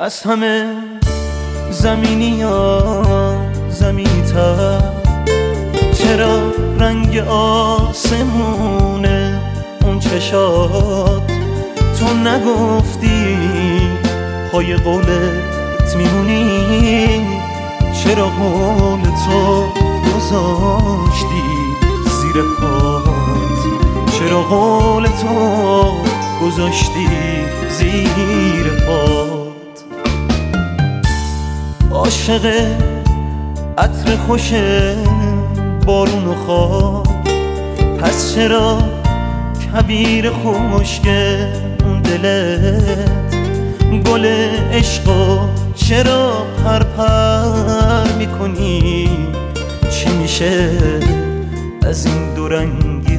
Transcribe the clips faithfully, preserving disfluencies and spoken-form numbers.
از همه زمینی یا زمینی تر، چرا رنگ آسمونه اون چشات؟ تو نگفتی پای قولت میمونی، چرا قول تو گذاشتی زیر پات؟ چرا قول تو گذاشتی زیر پات؟ عاشق عطر خوش بارون و خواب، پس چرا کبیر خشک اون دلت گل عشقو چرا پر پر میکنی؟ چی میشه از این دورنگی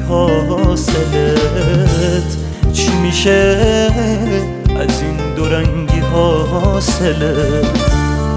حاصلت؟ چی میشه از این دورنگی حاصلت؟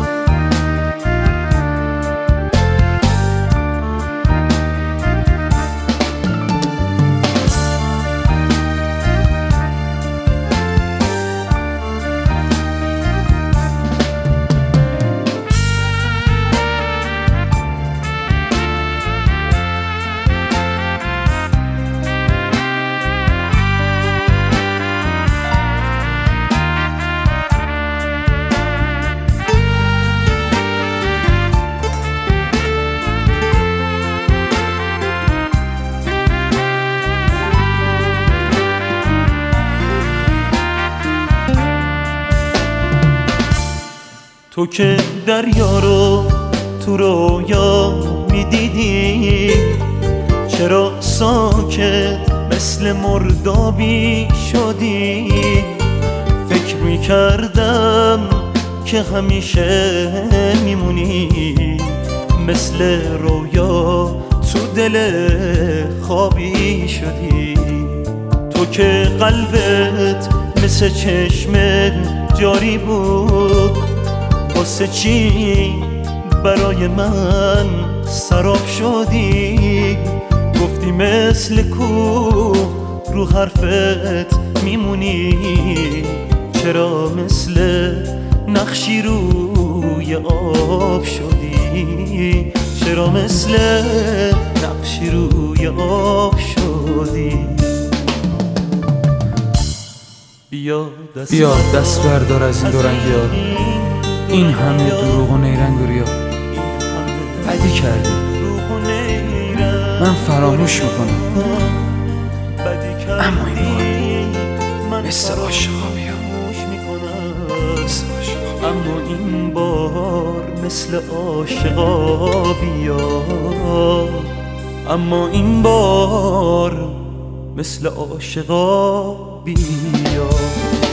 تو که دریا رو تو رویا میدیدی، چرا ساکت مثل مردابی شدی؟ فکر میکردم که همیشه میمونی، مثل رویا تو دل خوابی شدی. تو که قلبت مثل چشم جاری بود، واسه چی برای من سراب شدی؟ گفتی مثل کوه رو حرفت میمونی، چرا مثل نقشی روی آب شدی؟ چرا مثل نقشی روی آب شدی؟ بیا دست, بیا دست بردار از این دورنگی ها، این همه دروغ و نیرنگ و ریا. بدی کردی، من فراموش میکنم، اما این بار مثل عاشقا بیا، اما این بار مثل عاشقا بیا، اما این بار مثل عاشقا بیا.